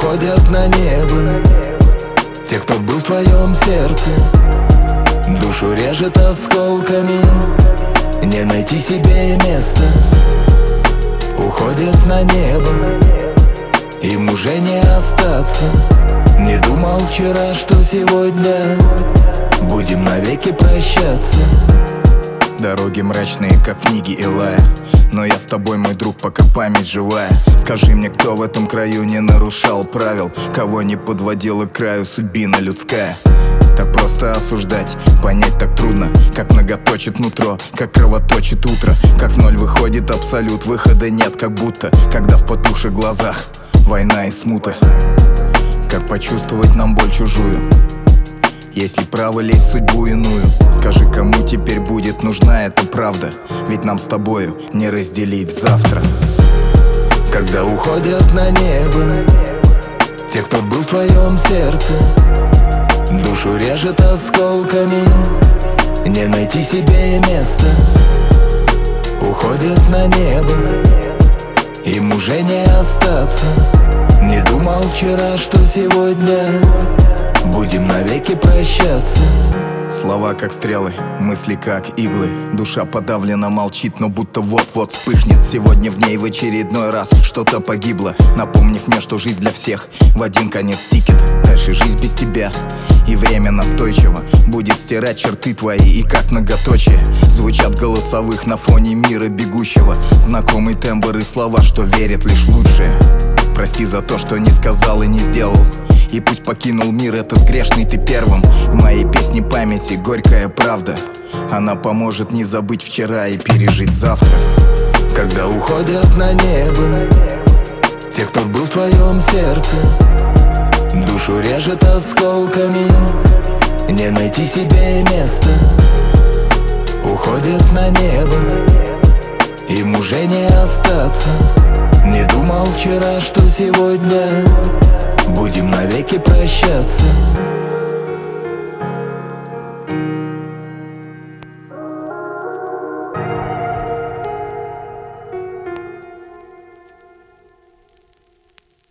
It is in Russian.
уходят на небо, те, кто был в твоем сердце. Душу режет осколками, не найти себе места. Уходят на небо, им уже не остаться. Не думал вчера, что сегодня будем навеки прощаться. Дороги мрачные, как в книге Илая, но я с тобой, мой друг, пока память живая. Скажи мне, кто в этом краю не нарушал правил, кого не подводила к краю судьбина людская. Так просто осуждать, понять так трудно, как многоточит нутро, как кровоточит утро, как в ноль выходит абсолют, выхода нет, как будто, когда в потухших глазах война и смута. Как почувствовать нам боль чужую, если право лезть в судьбу иную? Скажи, кому теперь будет нужна эта правда, ведь нам с тобою не разделить завтра. Когда уходят на небо, те, кто был в твоем сердце. Душу режет осколками, не найти себе места. Уходят на небо, им уже не остаться. Не думал вчера, что сегодня будем навеки прощаться. Слова как стрелы, мысли как иглы. Душа подавлена, молчит, но будто вот-вот вспыхнет. Сегодня в ней в очередной раз что-то погибло, напомнив мне, что жизнь для всех в один конец тикет. Дальше жизнь без тебя, и время настойчиво будет стирать черты твои, и как многоточие звучат голосовых на фоне мира бегущего. Знакомый тембр и слова, что верят лишь в лучшее. Прости за то, что не сказал и не сделал, и пусть покинул мир этот грешный ты первым. В моей песне памяти горькая правда, она поможет не забыть вчера и пережить завтра. Когда уходят на небо, те, кто был в твоем сердце. Душу режет осколками, не найти себе места. Уходят на небо, им уже не остаться. Не думал вчера, что сегодня будем навеки прощаться.